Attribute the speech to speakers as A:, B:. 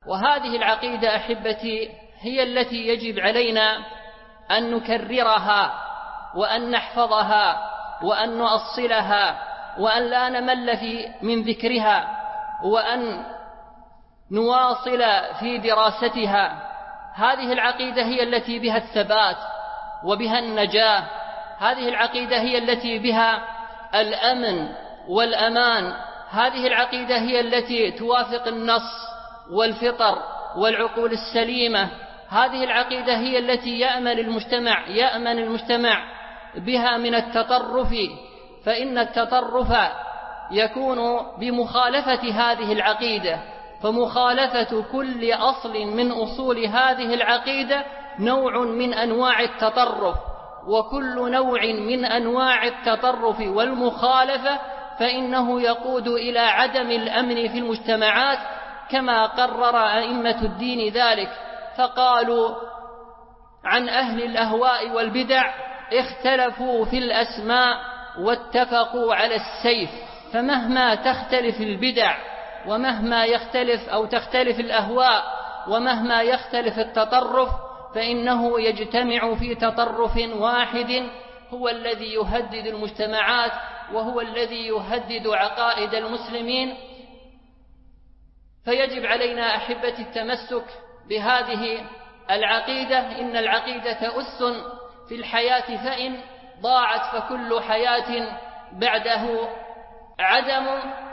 A: وهذه العقيدة أحبتي هي التي يجب علينا أن نكررها وأن نحفظها وأن نؤصلها وأن لا نمل من ذكرها وأن نواصل في دراستها. هذه العقيدة هي التي بها الثبات وبها النجاة، هذه العقيدة هي التي بها الأمن والأمان، هذه العقيدة هي التي توافق النص والفطر والعقول السليمة، هذه العقيدة هي التي يأمن المجتمع بها من التطرف، فإن التطرف يكون بمخالفة هذه العقيدة، فمخالفة كل أصل من أصول هذه العقيدة نوع من أنواع التطرف، وكل نوع من أنواع التطرف والمخالفة فإنه يقود إلى عدم الأمن في المجتمعات، كما قرر أئمة الدين ذلك، فقالوا عن أهل الأهواء والبدع: اختلفوا في الأسماء واتفقوا على السيف. فمهما تختلف البدع ومهما تختلف الأهواء ومهما يختلف التطرف فإنه يجتمع في تطرف واحد هو الذي يهدد المجتمعات وهو الذي يهدد عقائد المسلمين. فيجب علينا أحبتي التمسك بهذه العقيدة. إن العقيدة أس في الحياة، فإن ضاعت فكل حياة بعده عدم.